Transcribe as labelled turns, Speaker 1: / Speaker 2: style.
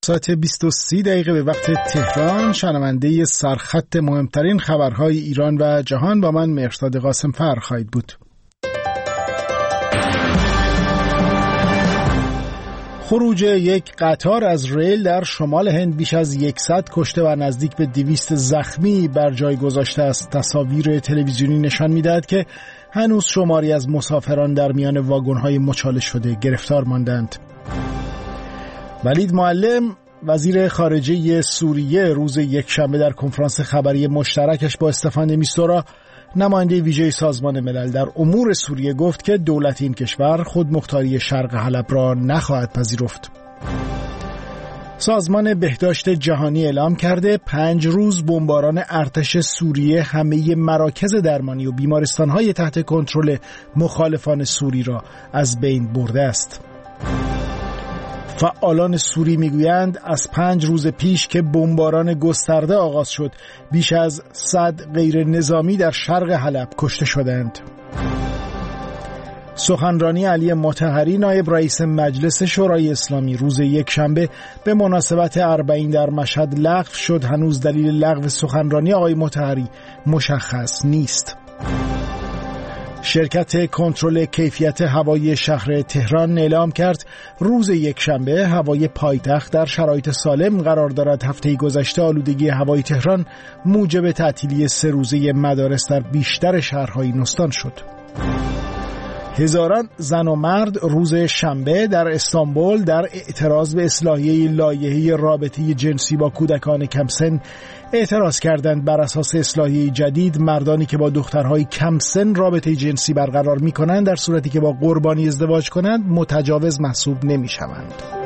Speaker 1: ساعت 20:30 به وقت تهران. شنونده سرخط مهمترین خبرهای ایران و جهان با من مهرداد قاسم‌فر خواهید بود. خروج یک قطار از ریل در شمال هند بیش از 100 کشته و نزدیک به 200 زخمی بر جای گذاشته است. تصاویر تلویزیونی نشان می‌دهد که هنوز شماری از مسافران در میان واگن‌های مچاله شده گرفتار ماندند. ولید معلم وزیر خارجه سوریه روز یکشنبه در کنفرانس خبری مشترکش با استفان د میستورا نماینده ویژه سازمان ملل در امور سوریه گفت که دولت این کشور خودمختاری شرق حلب را نخواهد پذیرفت. سازمان بهداشت جهانی اعلام کرده 5 روز بمباران ارتش سوریه همه مراکز درمانی و بیمارستان‌های تحت کنترل مخالفان سوری را از بین برده است. فعالان سوری میگویند از 5 روز پیش که بمباران گسترده آغاز شد بیش از 100 غیر نظامی در شرق حلب کشته شدند. سخنرانی علی مطهری نایب رئیس مجلس شورای اسلامی روز یکشنبه به مناسبت 40 در مشهد لغو شد. هنوز دلیل لغو سخنرانی آقای مطهری مشخص نیست. شرکت کنترل کیفیت هوایی شهر تهران اعلام کرد روز یکشنبه هوای پایتخت در شرایط سالم قرار دارد. هفته گذشته آلودگی هوای تهران موجب تعطیلی 3 روزه مدارس در بیشتر شهرهای این استان شد. هزاران زن و مرد روز شنبه در استانبول در اعتراض به اصلاحیه لایحه رابطه جنسی با کودکان کم سن اعتراض کردند. بر اساس اصلاحیه جدید مردانی که با دخترهای کم سن رابطه جنسی برقرار می‌کنند در صورتی که با قربانی ازدواج کنند متجاوز محسوب نمی‌شوند.